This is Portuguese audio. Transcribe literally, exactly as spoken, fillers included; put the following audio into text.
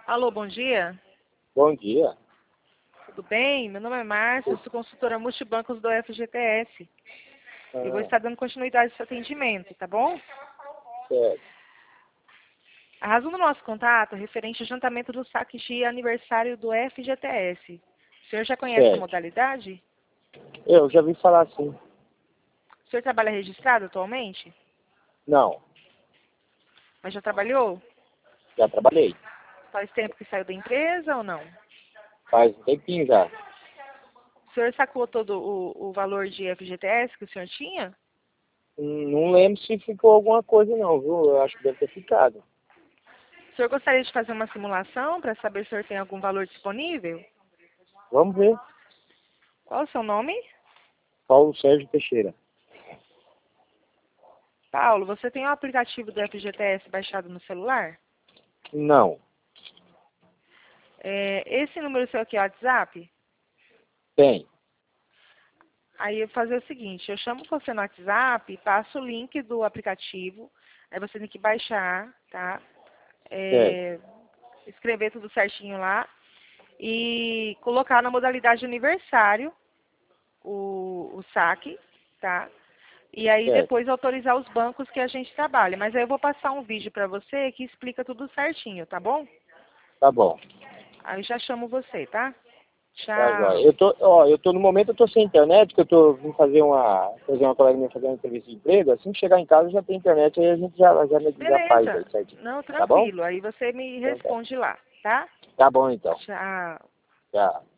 Alô, bom dia. Bom dia. Tudo bem? Meu nome é Márcia, eu sou consultora multibancos do F G T S. Eu vou Ah, estar dando continuidade ao seu atendimento, tá bom? certo. A razão do nosso contato é referente ao jantamento do saque de aniversário do F G T S. O senhor já conhece a Certo. modalidade? Eu já vi falar assim. O senhor trabalha registrado atualmente? Não, Mas já trabalhou? já trabalhei. Faz tempo que saiu da empresa ou não? Faz um tempinho já. O senhor sacou todo o, o valor de F G T S que o senhor tinha? Hum, Não lembro se ficou alguma coisa não, viu? Eu acho que deve ter ficado. O senhor gostaria de fazer uma simulação para saber se o senhor tem algum valor disponível? Vamos ver. Qual o seu nome? Paulo Sérgio Teixeira. Paulo, você tem o aplicativo do F G T S baixado no celular? Não, É, esse número seu aqui é o WhatsApp? tem. Aí eu vou fazer o seguinte, eu chamo você no WhatsApp, passo o link do aplicativo, aí você tem que baixar, tá? Certo. É, escrever tudo certinho lá e colocar na modalidade aniversário o, o saque, tá? E aí Certo. depois autorizar os bancos que a gente trabalha. Mas aí eu vou passar um vídeo para você que explica tudo certinho, tá bom? Tá bom. Aí já chamo você, tá? Tá, joia. Tchau. Eu tô, ó, eu tô no momento eu tô sem internet, que eu tô vim fazer uma, fazer uma colega minha fazer uma entrevista de emprego. Assim que chegar em casa já tem internet, aí a gente já, já, já faz aí, Beleza. certinho. Não, Tá bom? tranquilo. Aí você me Então tá. responde lá, tá? Tá bom então. Tchau. Tchau.